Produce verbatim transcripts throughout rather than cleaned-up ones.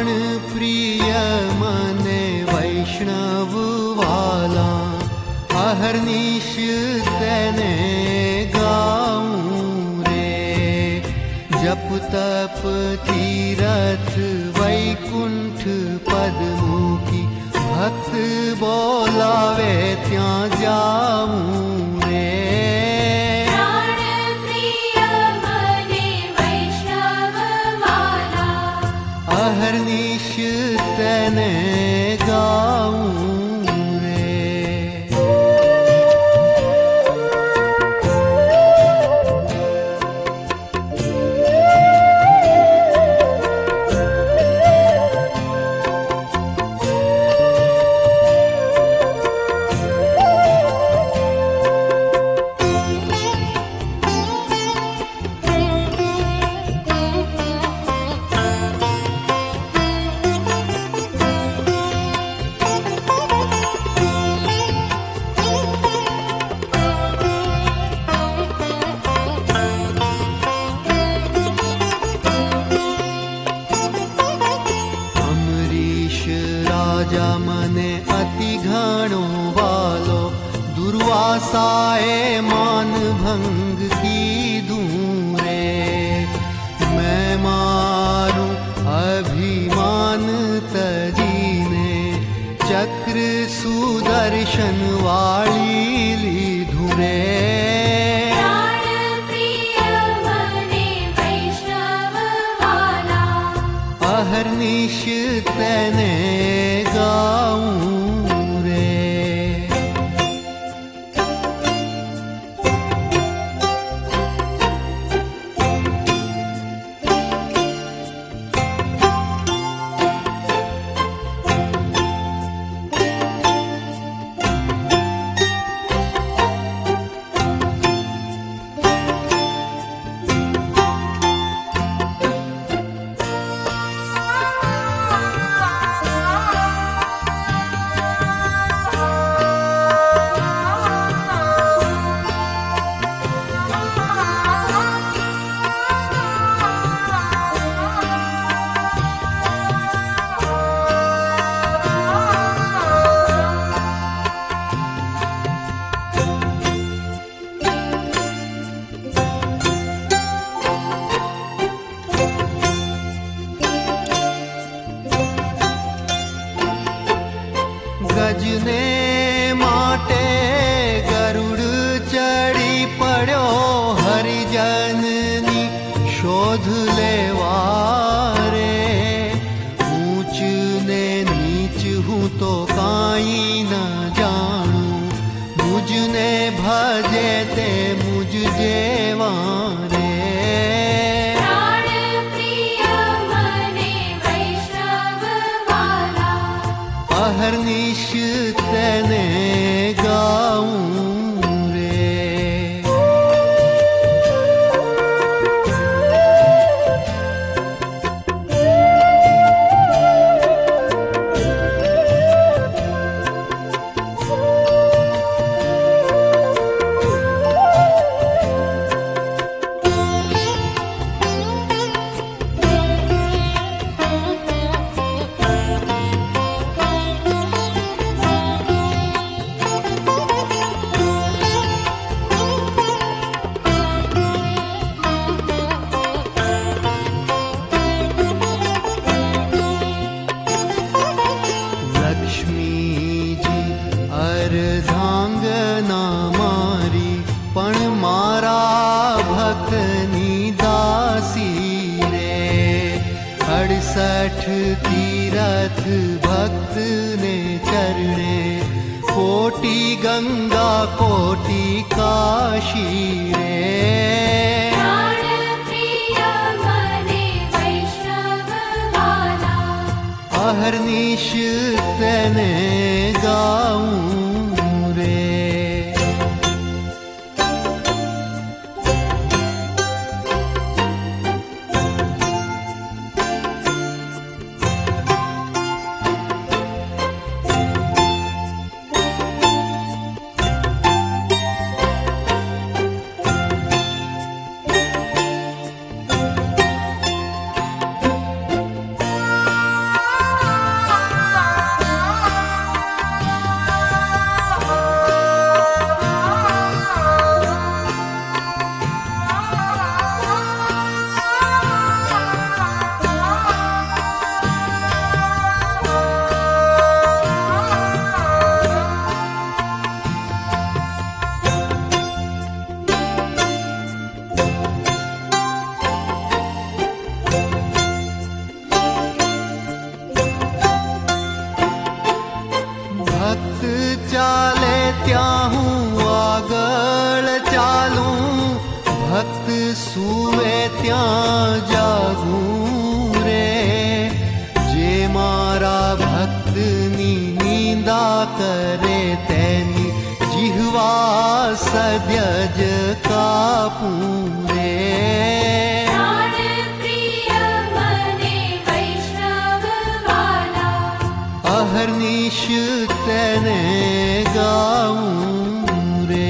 प्राण प्रिय मने वैष्णव वाला, अहर्निश तेने गाऊं रे। जप तप तीरथ वैकुंठ पदमुखी, भक्त बोलावे त्यां जाऊं रे। अहर्निश तेने गाऊं रे। राजा मने अति घणो वालो, दुर्वासाए मान भंग कीधूं रे। मैं मारूं अभिमान तजीने, चक्र सुदर्शन वाली लीधूं रे। अहर्निश तेने गाऊं रे। गजने माटे गरुड़ चढ़ी पड़ो, हरिजननी शोध लेवा रे। ऊंच ने नीच हूँ तो काई न जानू, मुझने भजे ते मुझ जेवा रे। अहर्निश तेने गाऊं रे। अर्धांगना मारी पण मारा भक्तनी दासी रे। अड़सठ तीरथ भक्त ने चरणे, कोटि गंगा कोटि काशी रे। अहर्निश तेने गाऊं रे। सूवे ત્યાં જાગું રે જે મારા ભક્તની નિંદા કરે તેની જીહવા સદ્ય જ કાપું રે અહર્નિશ તેને ગાઉં રે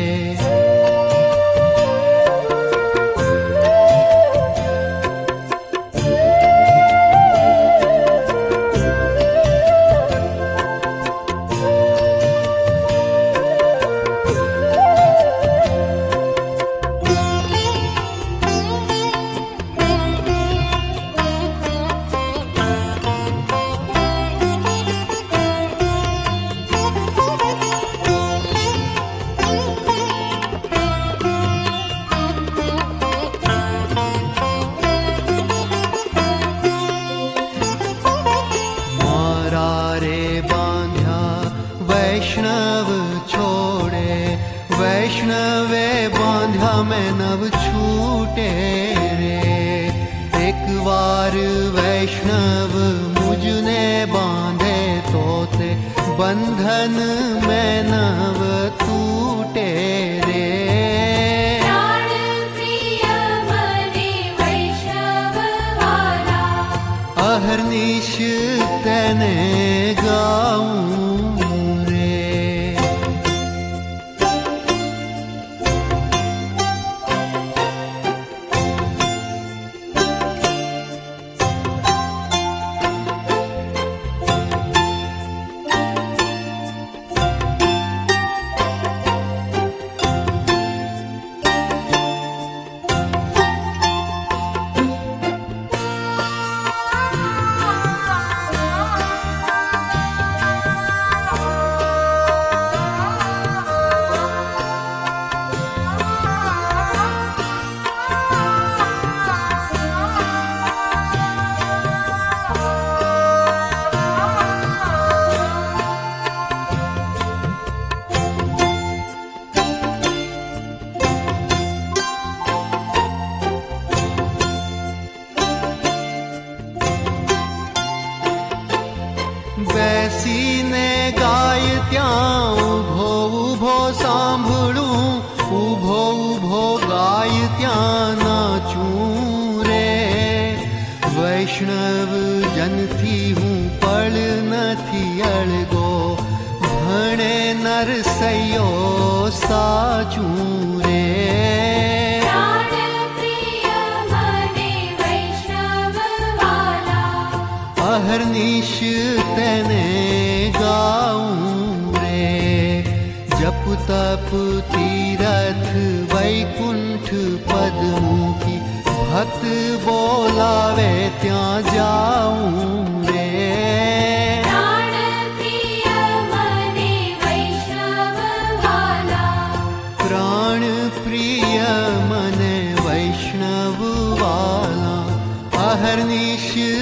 वैष्णव छोड़े वैष्णवे बांध्या में नव छूटे रे एक बार वैष्णव मुझने बांधे तो ते बंधन में नव टूटे रे अहर्निश तने गाऊं બેસીને ગાય ત્યાં ઉભો ઉભો સાંભળું ઉભો ઉભો ગાય ત્યાં નાચું રે વૈષ્ણવ જનથી હું પળ નથી અળગો ભણે નરસૈયો સાચું રે अहर्निश तने गाऊं रे जप तप तीरथ वैकुंठ पदमुखी भक्त बोलावे ત્યાં जाऊं रे प्राण प्रिय मने वैष्णव वाला अहर्निश